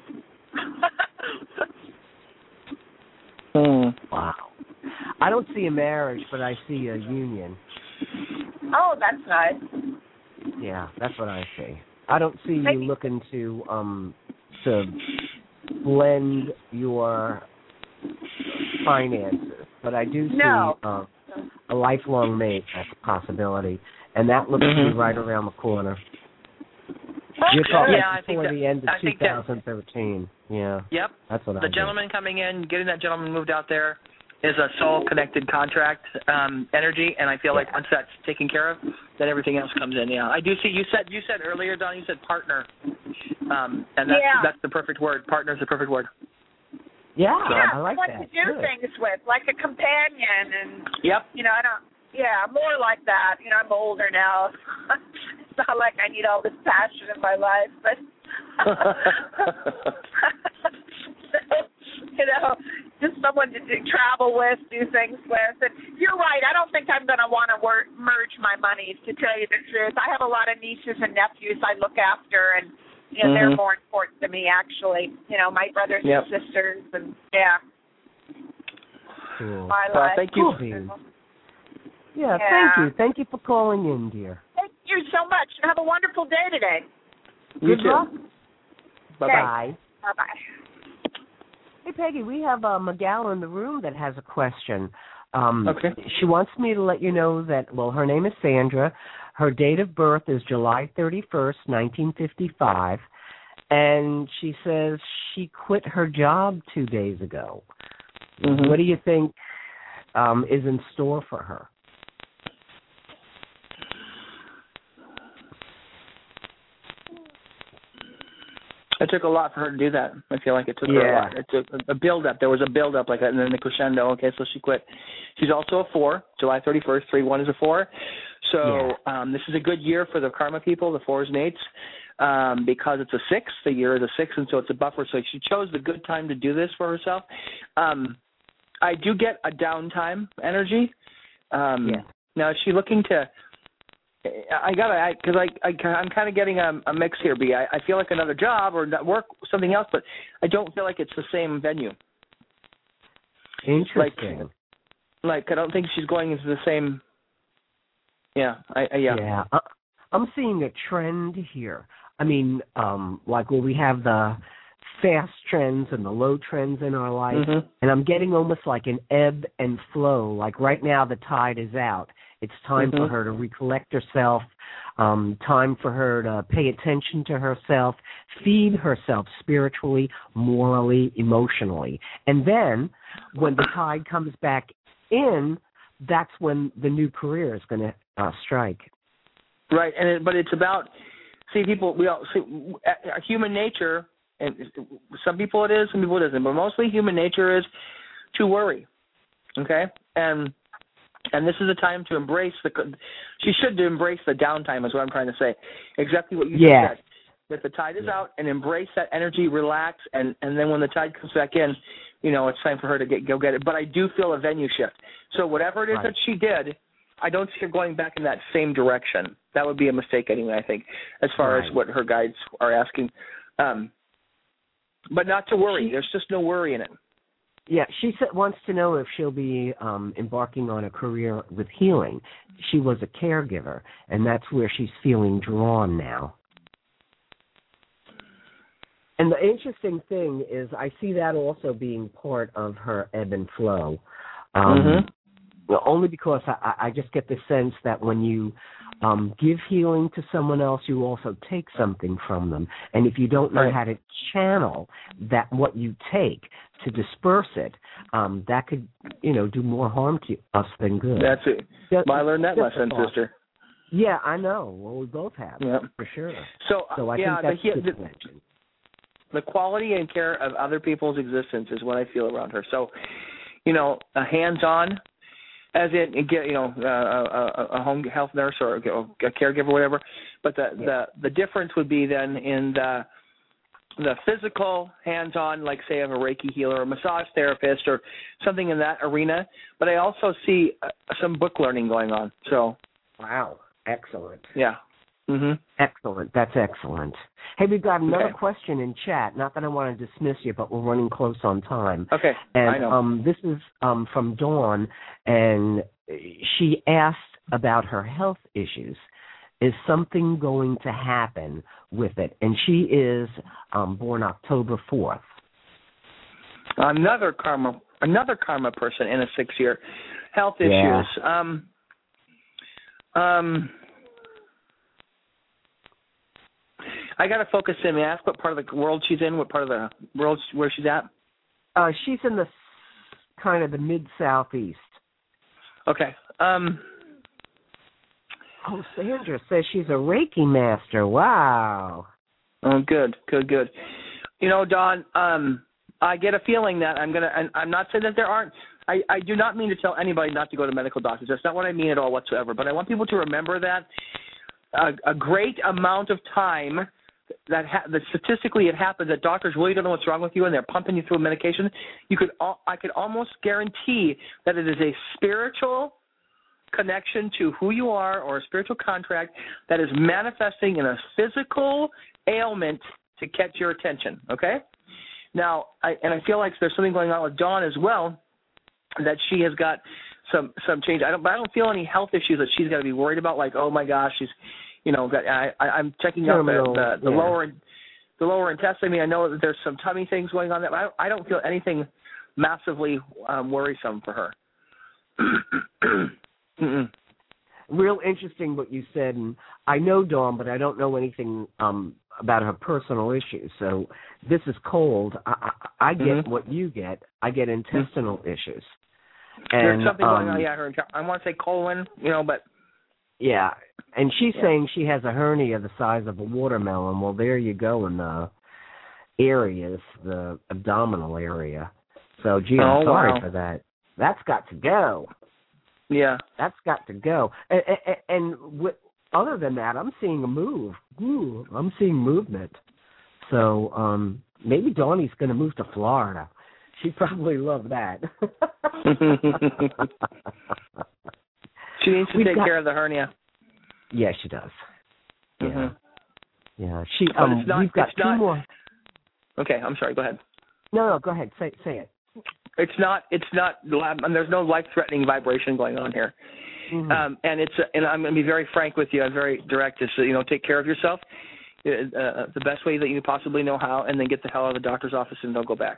Wow. I don't see a marriage, but I see a union. Oh, that's nice. Yeah, that's what I see. I don't see you looking to blend your finances, but I do see a lifelong mate as a possibility, and that looks to be right around the corner. You're talking before the end of 2013. Yeah. Yep. That's what the gentleman coming in, getting that gentleman moved out there is a soul-connected contract energy, and I feel like once that's taken care of, then everything else comes in. Yeah, I do see. You said earlier, Don, you said partner, and that's the perfect word. Partner is the perfect word. Yeah, I like someone that. to do things with, like a companion, and I don't. Yeah, more like that. I'm older now. It's not like I need all this passion in my life, but just someone to travel with, do things with. And you're right. I don't think I'm going to want to merge my money, to tell you the truth. I have a lot of nieces and nephews I look after, and they're more important to me, actually. My brothers and sisters, and Cool. My life. Thank you. Cool. Yeah, thank you. Thank you for calling in, dear. Thank you so much. Have a wonderful day today. Good luck. Bye-bye. Bye-bye. Hey, Peggy, we have Miguel in the room that has a question. Okay. She wants me to let you know that, her name is Sandra. Her date of birth is July 31st, 1955. And she says she quit her job 2 days ago. Mm-hmm. What do you think is in store for her? It took a lot for her to do that. I feel like it took her a lot. It took a build-up. There was a build-up like that, and then the crescendo. Okay, so she quit. She's also a 4, July 31st. 3-1 is a 4. So this is a good year for the karma people, the 4s and 8s, because it's a 6. The year is a 6, and so it's a buffer. So she chose the good time to do this for herself. I do get a downtime energy. Now, is she looking to... I'm kind of getting a mix here, B. I feel like another job or work, something else, but I don't feel like it's the same venue. Interesting. Like I don't think she's going into the same. I'm seeing a trend here. I mean, like where we have the fast trends and the low trends in our life, and I'm getting almost like an ebb and flow. Like right now, the tide is out. It's time for her to recollect herself, time for her to pay attention to herself, feed herself spiritually, morally, emotionally. And then when the tide comes back in, that's when the new career is going to strike. Right, but it's about, we all see human nature, and some people it is, some people it isn't, but mostly human nature is to worry, okay? And this is a time to embrace she should embrace the downtime is what I'm trying to say. Exactly what you just said. that the tide is out, and embrace that energy, relax, and then when the tide comes back in, it's time for her to go get it. But I do feel a venue shift. So whatever it is that she did, I don't see her going back in that same direction. That would be a mistake anyway, I think, as far as what her guides are asking. But not to worry. There's just no worry in it. Yeah, she wants to know if she'll be embarking on a career with healing. She was a caregiver, and that's where she's feeling drawn now. And the interesting thing is I see that also being part of her ebb and flow. Only because I just get the sense that when you give healing to someone else, you also take something from them. And if you don't know how to channel that what you take to disperse it, that could, do more harm to us than good. That's it. I learned that lesson, sister. Yeah, I know. Well, we both have, for sure. So I think that's good to mention. The quality and care of other people's existence is what I feel around her. So, a hands-on, as in, a home health nurse or a caregiver, whatever. But the difference would be then in the physical hands-on, like say of a Reiki healer or a massage therapist or something in that arena. But I also see some book learning going on. So, wow, excellent. Yeah. Excellent. That's excellent. Hey, we've got another question in chat. Not that I want to dismiss you, but we're running close on time. Okay. And I know. This is from Dawn, and she asked about her health issues. Is something going to happen with it? And she is born October 4th. Another karma person in a 6-year health issues. I got to focus in. May I ask what part of the world she's in? What part of the world where she's at? She's in the kind of the mid-southeast. Okay. Sandra says she's a Reiki master. Wow. Oh, good. Dawn, I get a feeling that I'm not saying that there aren't. I do not mean to tell anybody not to go to medical doctors. That's not what I mean at all whatsoever. But I want people to remember that a great amount of time that statistically it happens that doctors really don't know what's wrong with you and they're pumping you through a medication. I could almost guarantee that it is a spiritual connection to who you are or a spiritual contract that is manifesting in a physical ailment to catch your attention. Okay. Now, I feel like there's something going on with Dawn as well, that she has got some change. I don't feel any health issues that she's got to be worried about. Like, oh my gosh, she's, I'm checking out the lower intestine. I mean, I know that there's some tummy things going on there, but I don't feel anything massively worrisome for her. Real interesting what you said, and I know Dawn, but I don't know anything about her personal issues. So this is cold. I get what you get. I get intestinal issues. And, there's something going on. Yeah, I want to say colon, but. Yeah, and she's saying she has a hernia the size of a watermelon. Well, there you go in the areas, the abdominal area. So, gee, I'm sorry for that. That's got to go. Yeah. That's got to go. And other than that, I'm seeing a move. Ooh, I'm seeing movement. So maybe Donnie's going to move to Florida. She'd probably love that. She needs to take care of the hernia. Yeah, she does. Yeah. Mm-hmm. Yeah. We've got two more. Okay, I'm sorry. Go ahead. No, go ahead. Say it. It's not. There's no life-threatening vibration going on here. Mm-hmm. And I'm going to be very frank with you. I'm very direct. Is take care of yourself the best way that you possibly know how, and then get the hell out of the doctor's office and don't go back.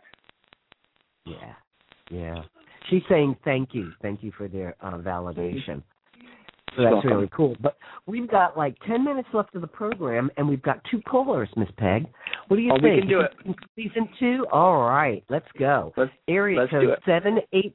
Yeah. She's saying thank you for their validation. So that's really cool. But we've got like 10 minutes left of the program, and we've got two callers, Miss Peg. What do you think? We can do it. Season 2? All right, let's go. Area code 780.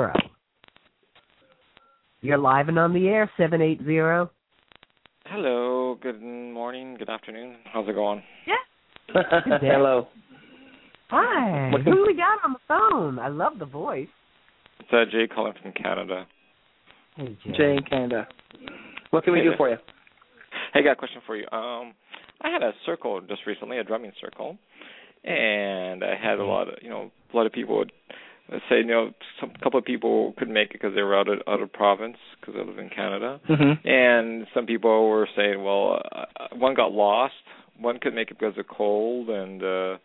You're live and on the air, 780. Hello, good morning, good afternoon. How's it going? Yeah. Hello. Hi. Who do we got on the phone? I love the voice. It's Jay calling from Canada. Hey, Jay. Jay in Canada. What can we do for you? Hey, I got a question for you. I had a circle just recently, a drumming circle, and I had a lot of people would say, a couple of people couldn't make it because they were out of province because I live in Canada, and some people were saying, well, one got lost, one couldn't make it because of cold, and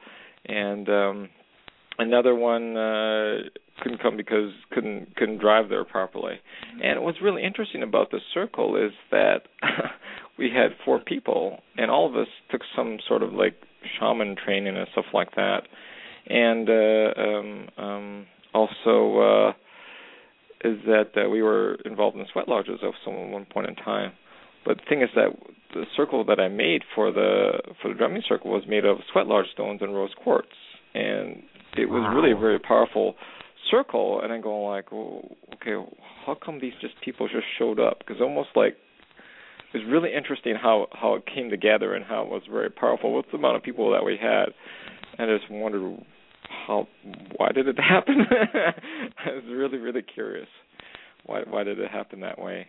another one couldn't come because couldn't drive there properly. And what's really interesting about this circle is that we had 4 people, and all of us took some sort of like shaman training and stuff like that. And also is that we were involved in sweat lodges of one point in time. But the thing is that the circle that I made for the drumming circle was made of sweat lodge stones and rose quartz, and it was really a very powerful circle. And I'm going like, well, okay, how come these people just showed up? Because almost like it was really interesting how it came together and how it was very powerful with the amount of people that we had. And I just wondered why did it happen? I was really, really curious. Why did it happen that way?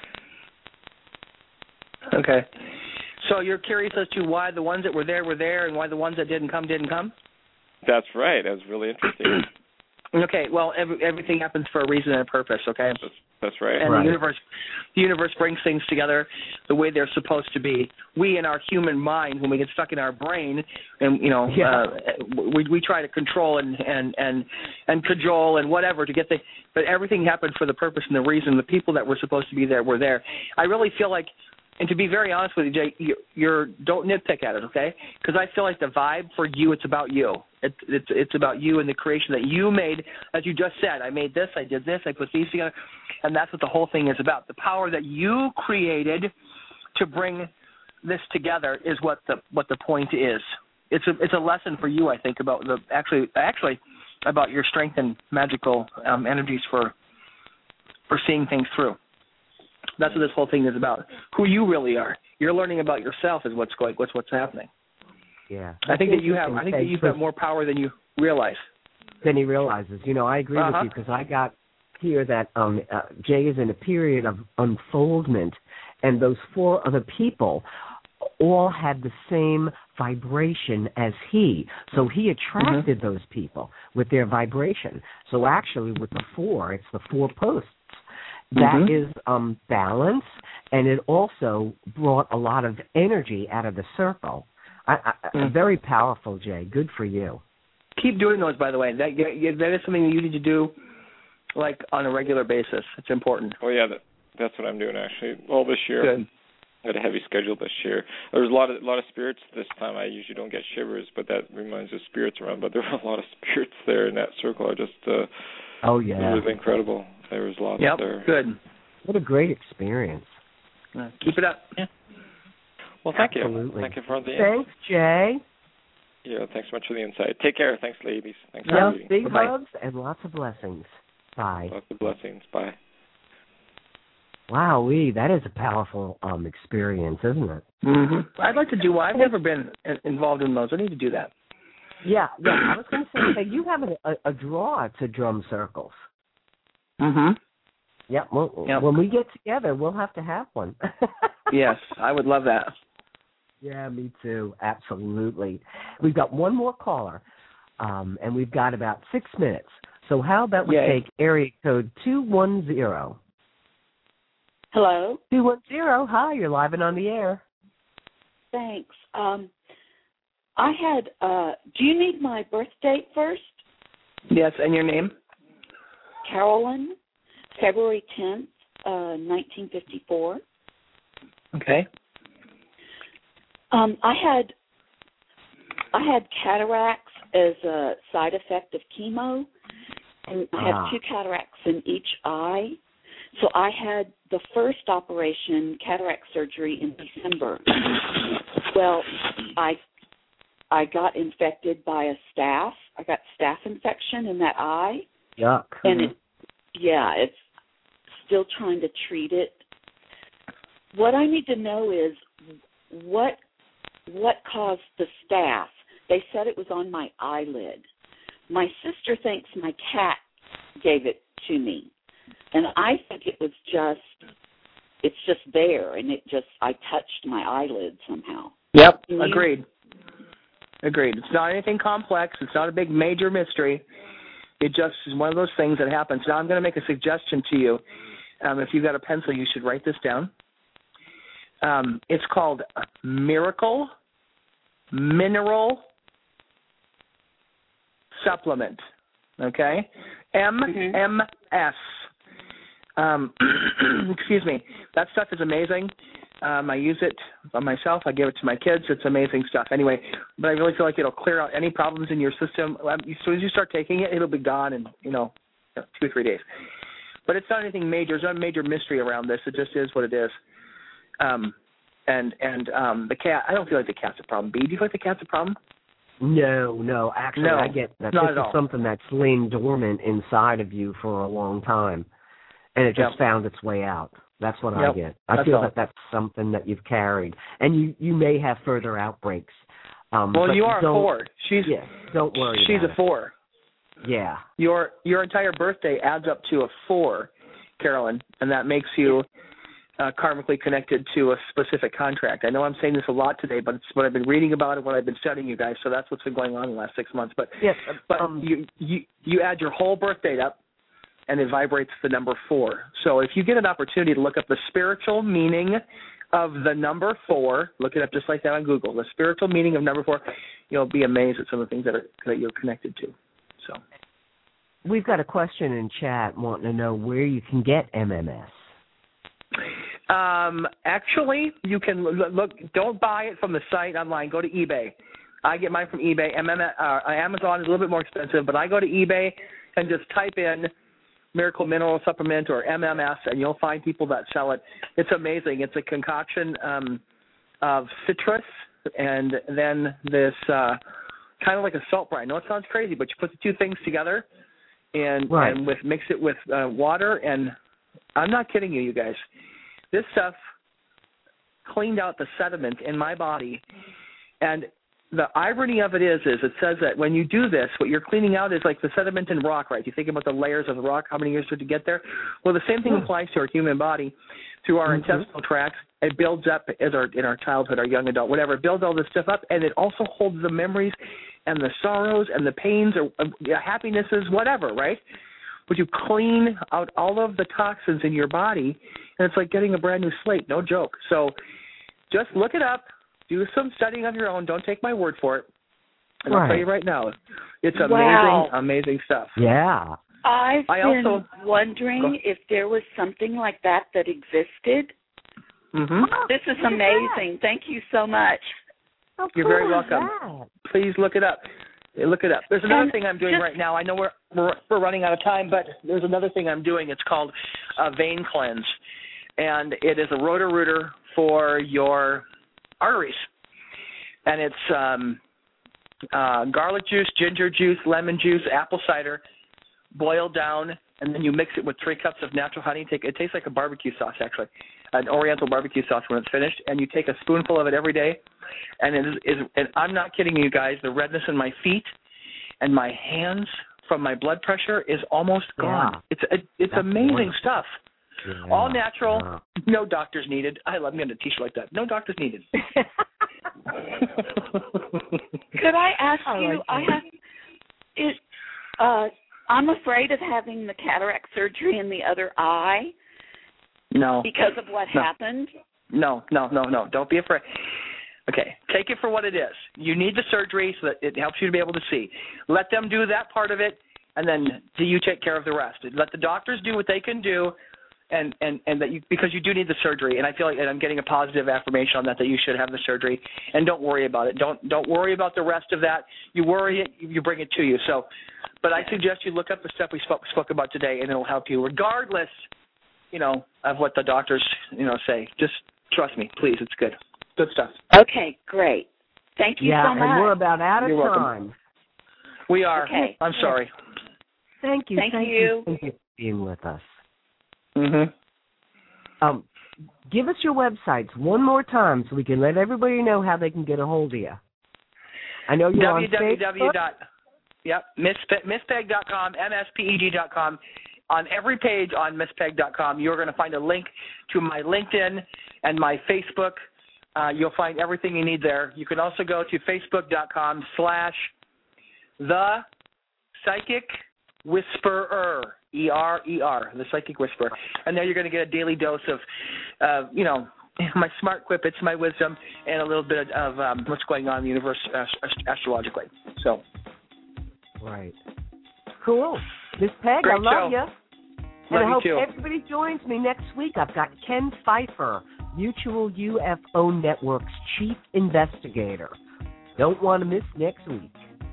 Okay. So you're curious as to why the ones that were there, and why the ones that didn't come? That's right. That was really interesting. Okay. Well, everything happens for a reason and a purpose. Okay. That's right. And the universe brings things together the way they're supposed to be. We, in our human mind, when we get stuck in our brain, and we try to control and cajole and whatever to get but everything happened for the purpose and the reason. The people that were supposed to be there were there. I really feel like. And to be very honest with you, Jay, don't nitpick at it, okay? Because I feel like the vibe for you, it's about you. It's about you and the creation that you made, as you just said. I made this, I did this, I put these together, and that's what the whole thing is about. The power that you created to bring this together is what the point is. It's a lesson for you, I think, about actually about your strength and magical energies for seeing things through. That's what this whole thing is about. Who you really are. You're learning about yourself is what's happening. Yeah. I think that you've got more power than you realize. Than he realizes. I agree with you because I got here that Jay is in a period of unfoldment, and those 4 other people all had the same vibration as he. So he attracted those people with their vibration. So actually with the 4, it's the 4 posts. That is balance, and it also brought a lot of energy out of the circle. Very powerful, Jay. Good for you. Keep doing those, by the way. That is something that you need to do, like, on a regular basis. It's important. Oh, yeah, that's what I'm doing, actually. All this year. Good. I had a heavy schedule this year. There was a lot of spirits this time. I usually don't get shivers, but that reminds me of spirits around. But there were a lot of spirits there in that circle. It was incredible. There was lots there. Good. What a great experience. Keep it up. Yeah. Well, thank Absolutely. you. Thank you for the Thanks, Jay. Yeah, thanks so much for the insight. Take care. Thanks, ladies. Thanks for reading. Big hugs and lots of blessings. Bye. Lots of blessings. Bye. Wowee, that is a powerful experience, isn't it? Mm-hmm. I'd like to do one. I've never been involved in those. I need to do that. Yeah. I was going to say, you have a draw to drum circles. Mm-hmm. Yeah. When we get together, we'll have to have one. Yes, I would love that. Yeah, me too. Absolutely. We've got one more caller, and we've got about 6 minutes. So how about we take area code 210? Hello? 210. Hi, you're live and on the air. Thanks. I had, do you need my birth date first? Yes, and your name? Carolyn, February 10th, 1954. Okay. I had cataracts as a side effect of chemo, and I have 2 cataracts in each eye. So I had the first operation, cataract surgery, in December. Well, I got infected by a staph. I got staph infection in that eye. Yuck. And it's still trying to treat it. What I need to know is what caused the staph. They said it was on my eyelid. My sister thinks my cat gave it to me. And I think it's just there, and I touched my eyelid somehow. Yep, agreed. It's not anything complex. It's not a big major mystery. It just is one of those things that happens. Now I'm going to make a suggestion to you. If you've got a pencil, you should write this down. It's called Miracle Mineral Supplement. Okay? MMS. Excuse me. That stuff is amazing. I use it on myself. I give it to my kids. It's amazing stuff. Anyway, but I really feel like it'll clear out any problems in your system. As soon as you start taking it, it'll be gone in, 2 or 3 days. But it's not anything major. There's not a major mystery around this. It just is what it is. And the cat, I don't feel like the cat's a problem. B, do you feel like the cat's a problem? No. Actually, I get that this is something that's lain dormant inside of you for a long time, and it just found its way out. That's what I get. I feel that that's something that you've carried, and you may have further outbreaks. Well, you are a 4. Don't worry. She's a 4. Yeah. Your entire birthday adds up to a 4, Carolyn, and that makes you karmically connected to a specific contract. I know I'm saying this a lot today, but it's what I've been reading about and what I've been studying, you guys. So that's what's been going on in the last 6 months. But you add your whole birth date up, and it vibrates the number 4. So if you get an opportunity to look up the spiritual meaning of the number 4, look it up just like that on Google. The spiritual meaning of number 4, you'll be amazed at some of the things that you're connected to. So we've got a question in chat wanting to know where you can get MMS. Actually, you can look. Don't buy it from the site online. Go to eBay. I get mine from eBay. Amazon is a little bit more expensive, but I go to eBay and just type in Miracle Mineral Supplement or MMS, and you'll find people that sell it. It's amazing. It's a concoction of citrus and then this kind of like a salt brine. I know it sounds crazy, but you put the 2 things together and mix it with water, and I'm not kidding you guys. This stuff cleaned out the sediment in my body, and the irony of it is it says that when you do this, what you're cleaning out is like the sediment in rock, right? You think about the layers of the rock, how many years took to get there? Well, the same thing applies to our human body. Through our intestinal tracts, it builds up in our childhood, our young adult, whatever. It builds all this stuff up, and it also holds the memories and the sorrows and the pains or happinesses, whatever, right? But you clean out all of the toxins in your body, and it's like getting a brand new slate, no joke. So just look it up. Do some studying of your own. Don't take my word for it. And I'll tell you right now, it's amazing, amazing stuff. Yeah. I've been wondering if there was something like that existed. Mm-hmm. This is amazing. Thank you so much. You're very welcome. Please look it up. Look it up. There's another thing I'm doing right now. I know we're running out of time, but there's another thing I'm doing. It's called a vein cleanse, and it is a Roto-Rooter for your arteries. And it's garlic juice, ginger juice, lemon juice, apple cider, boiled down, and then you mix it with 3 cups of natural honey. It tastes like a barbecue sauce, actually, an Oriental barbecue sauce when it's finished. And you take a spoonful of it every day. And and I'm not kidding you guys, the redness in my feet and my hands from my blood pressure is almost gone. It's amazing stuff. Yeah. All natural, no doctors needed. I love getting a T-shirt like that. No doctors needed. Could I ask you? I'm afraid of having the cataract surgery in the other eye. No. Because of what happened. No. Don't be afraid. Okay, take it for what it is. You need the surgery so that it helps you to be able to see. Let them do that part of it, and then you take care of the rest. Let the doctors do what they can do, and that because you do need the surgery. And I feel like I'm getting a positive affirmation on that you should have the surgery. And don't worry about it. Don't worry about the rest of that. You worry it, you bring it to you. So, but I suggest you look up the stuff we spoke about today, and it'll help you regardless, of what the doctors say. Just trust me, please. It's good. Good stuff. Okay, great. Thank you so much. Yeah, and we're about out of time. We are. Okay. I'm sorry. Thank you. Thank you. Thank you for being with us. Mm-hmm. Give us your websites one more time so we can let everybody know how they can get a hold of you. I know you're on Facebook. MissPeg.com, MSPEG.com. On every page on MissPeg.com, you're going to find a link to my LinkedIn and my Facebook You'll find everything you need there. You can also go to facebook.com/The Psychic Whisperer, E-R-E-R, The Psychic Whisperer. And there you're going to get a daily dose of, my smart quippets, my wisdom, and a little bit of what's going on in the universe astrologically. So. Right. Cool. Miss Peg, Great I love show. you. And Love I hope you too. everybody joins me next week. I've got Ken Pfeiffer, Mutual UFO Network's Chief Investigator. Don't want to miss next week.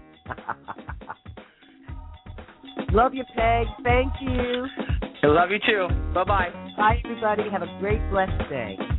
Love you, Peg. Thank you. I love you too. Bye-bye. Bye, everybody. Have a great, blessed day.